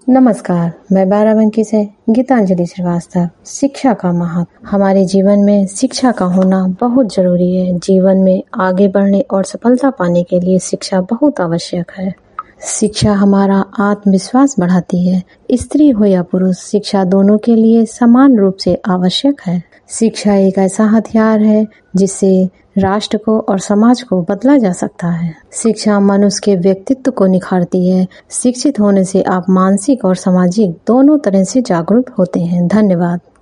नमस्कार, मैं बाराबंकी से गीतांजलि श्रीवास्तव। शिक्षा का महत्व। हमारे जीवन में शिक्षा का होना बहुत जरूरी है। जीवन में आगे बढ़ने और सफलता पाने के लिए शिक्षा बहुत आवश्यक है। शिक्षा हमारा आत्मविश्वास बढ़ाती है। स्त्री हो या पुरुष, शिक्षा दोनों के लिए समान रूप से आवश्यक है। शिक्षा एक ऐसा हथियार है जिससे राष्ट्र को और समाज को बदला जा सकता है। शिक्षा मनुष्य के व्यक्तित्व को निखारती है। शिक्षित होने से आप मानसिक और सामाजिक दोनों तरह से जागरूक होते हैं। धन्यवाद।